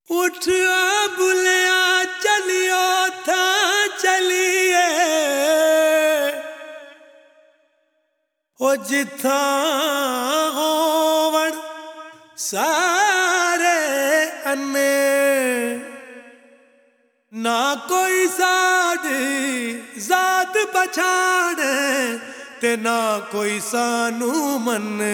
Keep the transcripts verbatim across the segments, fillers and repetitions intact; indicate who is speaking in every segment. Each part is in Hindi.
Speaker 1: उठ आ बुलिया चलियो था चलिए ओ जिथा होवण सारे अन्ने ना कोई साड़ी जात पछाणे ते ना कोई सानू मन्ने।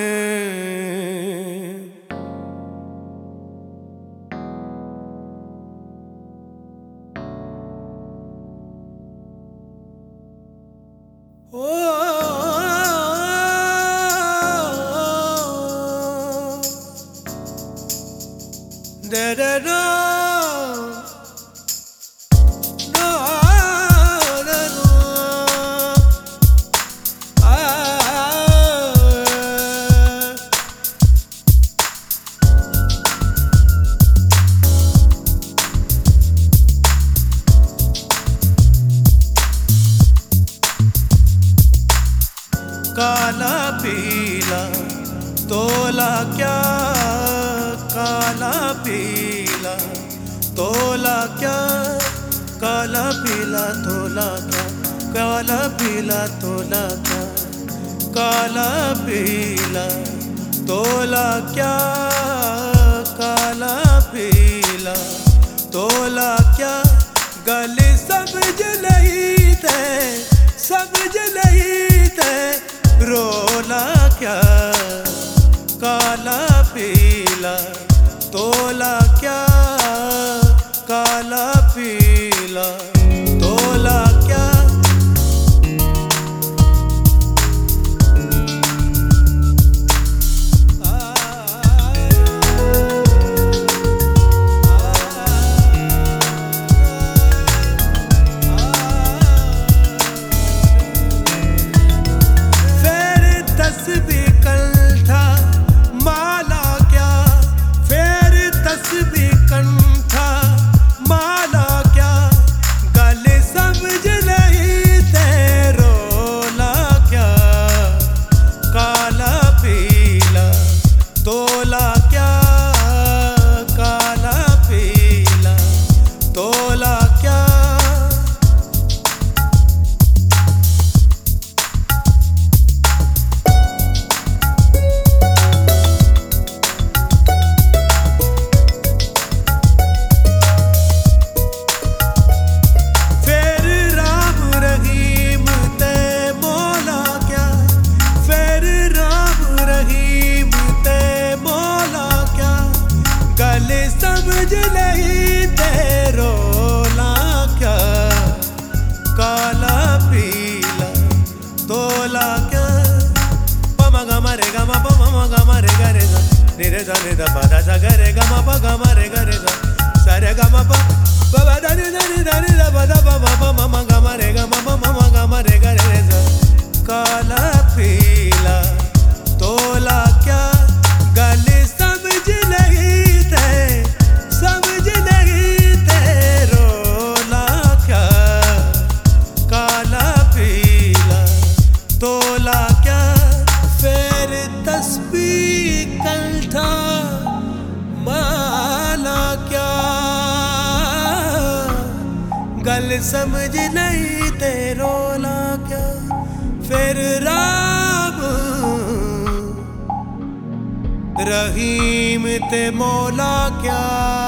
Speaker 1: Da da da no da no ah काला पीला तोला क्या काला पीला तोला क्या काला पीला तोला क्या काला पीला तोला क्या काला पीला तोला क्या काला पीला तोला क्या गली समझ नहीं थे समझ नहीं थे रोला क्या काला पीला तोला क्या काला पीला तोला क्या समझ नहीं ते रोला क्या काला पीला तोला क्या पमा गा मा रे गा मा प मा गा मा रे गा रे गा नि रे धा नि धा पा धा धा गा रे गा मा प गा मा रे गा रे गा सा रे गा मा प प ब धा नि धा नि धा नि धा पा धा पा मा प मा मा गा मा रे गा मा प मा मा गा मा रे गा रे गा काला पीला तोला क्या गली समझ नहीं थे समझ नहीं थे रोला क्या काला पीला तोला क्या फिर तस्बीह कंठा माला क्या गल समझ नहीं थे रोला क्या फिर राम रहीम ते मौला क्या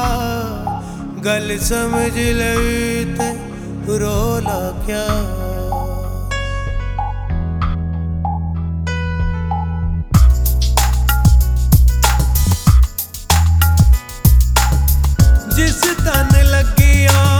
Speaker 1: गल समझ लेते रोला क्या। जिस तन लगिया